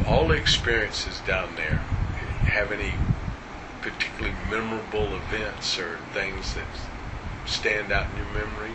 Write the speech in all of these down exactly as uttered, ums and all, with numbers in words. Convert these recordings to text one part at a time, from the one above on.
all the experiences down there, have any particularly memorable events or things that stand out in your memory?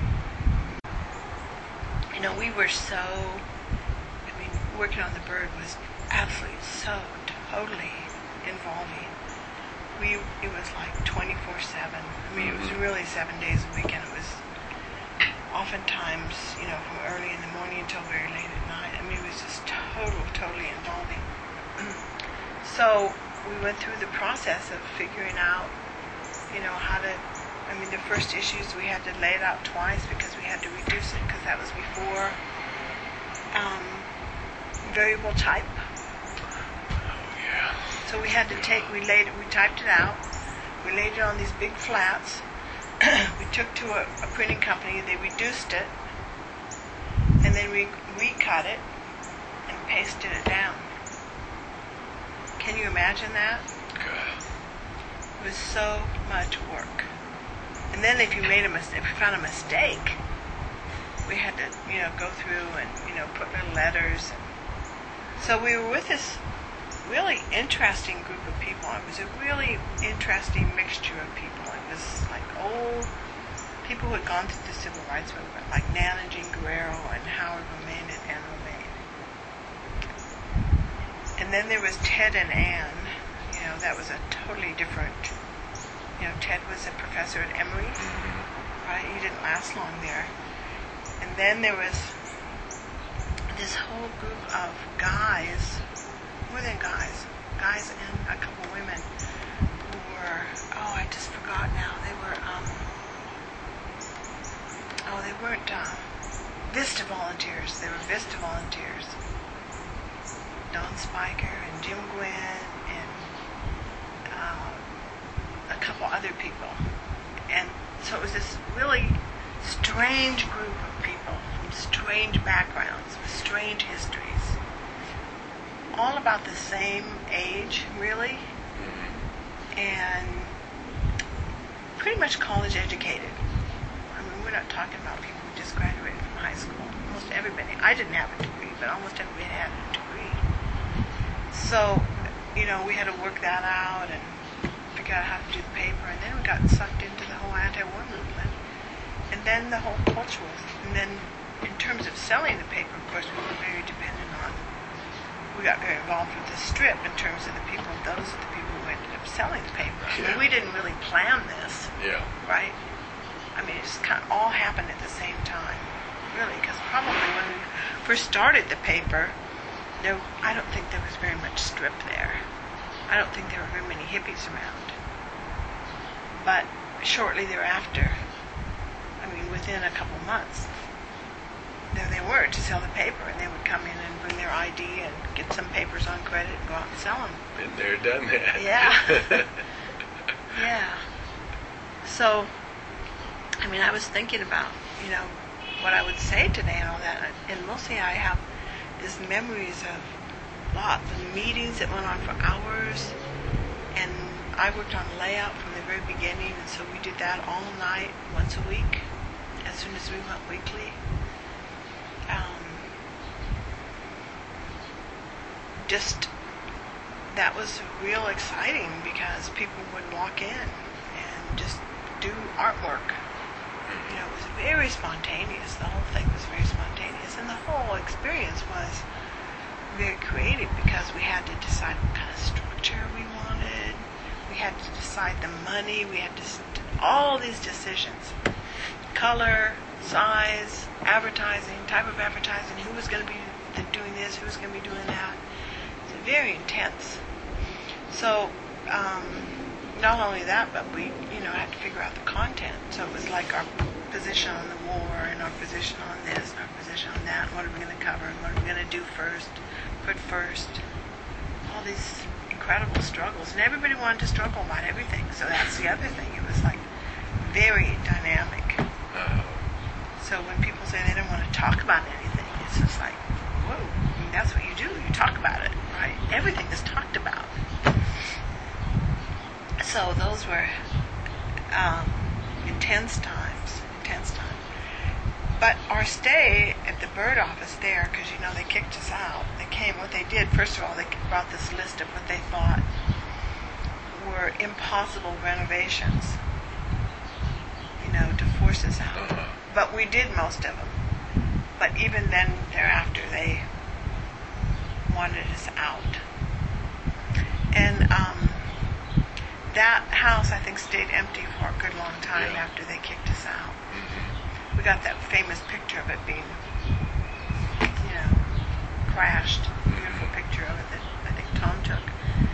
You know, we were so, I mean, working on the bird was absolutely so totally involving. We, it was like twenty-four seven. I mean, it was really seven days a week, and it was oftentimes, you know, from early in the morning until very late at night. I mean, it was just total, totally involving. So we went through the process of figuring out, you know, how to, I mean, the first issues we had to lay it out twice because we had to reduce it because that was before um, variable type. Oh, yeah. So we had to take, we laid it, we typed it out, we laid it on these big flats. We took to a, a printing company, they reduced it, and then we recut it and pasted it down. Can you imagine that? God. It was so much work. And then if you made a mistake, if you found a mistake, we had to, you know, go through and, you know, put little letters. So we were with this really interesting group of people. It was a really interesting mixture of people. It was like old people who had gone through the civil rights movement, like Nan and Jean Guerrero and Howard Romaine and Anne Romaine. And then there was Ted and Anne. You know, that was a totally different. You know, Ted was a professor at Emory, right? He didn't last long there. And then there was this whole group of guys, more than guys, guys and a couple women who were, oh, I just forgot now. They were, um, oh, they weren't uh, Vista volunteers. They were Vista volunteers. Don Spiker and Jim Gwynn and uh, a couple other people. And so it was this really strange group of people from strange backgrounds, with strange histories. All about the same age, really. And pretty much college educated. I mean, we're not talking about people who just graduated from high school. Almost everybody. I didn't have a degree, but almost everybody had a degree. So, you know, we had to work that out and figure out how to do the paper, and then we got sucked into the whole anti-war movement, and then the whole cultural, and then in terms of selling the paper, of course, we were very dependent on, we got very involved with the strip in terms of the people, those are the people who ended up selling the paper. Yeah. I mean, we didn't really plan this, Yeah. right? I mean, it just kind of all happened at the same time, really, because probably when we first started the paper, there, I don't think there was very much strip there. I don't think there were very many hippies around. But shortly thereafter, I mean, within a couple months, there they were to sell the paper, and they would come in and bring their I D and get some papers on credit and go out and sell them. Been there, done that. Yeah. Yeah. So, I mean, I was thinking about, you know, what I would say today and all that, and mostly I have these memories of lots of meetings that went on for hours, and I worked on layout from the very beginning, and so we did that all night, once a week, as soon as we went weekly. Um, just, that was real exciting because people would walk in and just do artwork. You know, it was very spontaneous. The whole thing was very spontaneous, and the whole experience was very creative because we had to decide what kind of structure we wanted. We had to decide the money. We had to st- all these decisions: color, size, advertising, type of advertising, who was going to be doing this, who was going to be doing that. It's very intense. So, um, not only that, but we, you know, had to figure out the content. So it was like our position on the war, and our position on this, and our position on that, and what are we going to cover, and what are we going to do first, put first. All these incredible struggles, and everybody wanted to struggle about everything. So that's the other thing. It was like very dynamic. Uh, So when people say they don't want to talk about anything, it's just like, whoa, I mean, that's what you do. You talk about it, right? Everything is talked about. So those were um, intense times, intense times. But our stay at the bird office there, because you know they kicked us out. They came. What they did, first of all, they brought this list of what they thought were impossible renovations. You know, to force us out. Uh-huh. But we did most of them. But even then, thereafter, they wanted us out. And um, that house, I think, stayed empty for a good long time Yeah. after they kicked us out. Mm-hmm. We got that famous picture of it being, you know, crashed. Beautiful picture of it that I think Tom took.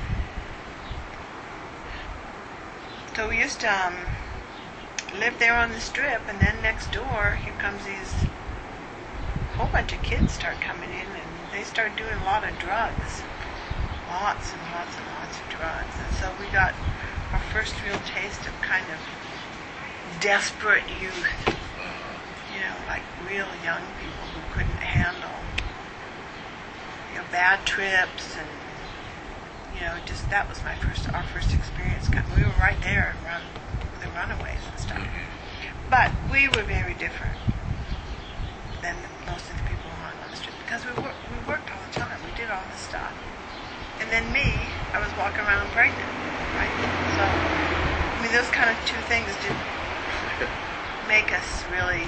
So we used to um, live there on the strip, and then next door, here comes these whole bunch of kids start coming in, and they start doing a lot of drugs. Lots and lots and lots of drugs. And so we got our first real taste of kind of desperate youth. You know, like real young people who couldn't handle, you know, bad trips, and you know, just that was my first, our first experience. We were right there and run with the runaways and stuff. But we were very different than most of the people on the street because we worked, we worked all the time. We did all this stuff. And then me, I was walking around pregnant, right? So, I mean, those kind of two things didn't make us really.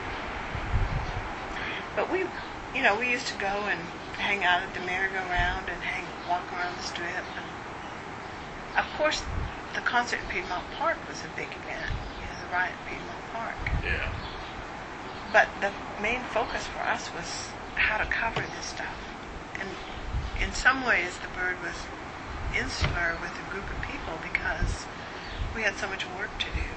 But we, you know, we used to go and hang out at the merry-go-round and hang, walk around the strip. And of course, the concert in Piedmont Park was a big event. You know, the riot at Piedmont Park. Yeah. But the main focus for us was how to cover this stuff. And in some ways, the bird was insular with a group of people because we had so much work to do.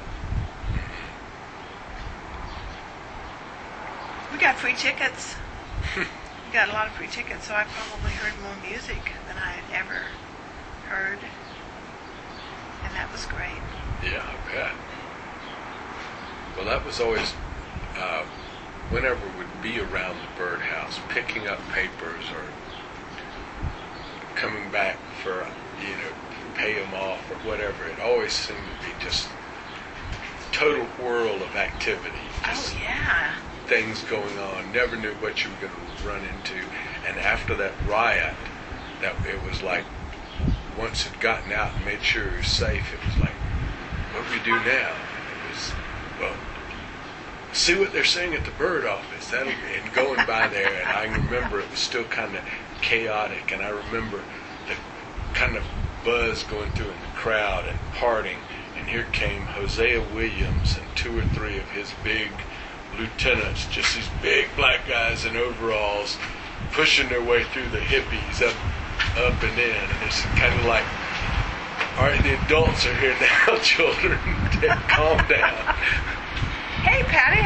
We got free tickets. We got a lot of free tickets, so I probably heard more music than I had ever heard. And that was great. Yeah, I bet. Well, that was always, uh, whenever we'd be around the birdhouse, picking up papers or coming back for, you know, pay them off or whatever, it always seemed to be just total whirl of activity. Just Oh, yeah. things going on. Never knew what you were going to run into. And after that riot, that it was like, once it gotten out and made sure it was safe, it was like, what do we do now? It was, well, see what they're saying at the bird office. That'll be, and going by there, and I remember it was still kind of chaotic, and I remember the kind of buzz going through in the crowd and parting, and here came Hosea Williams and two or three of his big lieutenants, just these big black guys in overalls, pushing their way through the hippies up, up and in, and it's kind of like, all right, the adults are here now, children, calm down. Hey, Patty.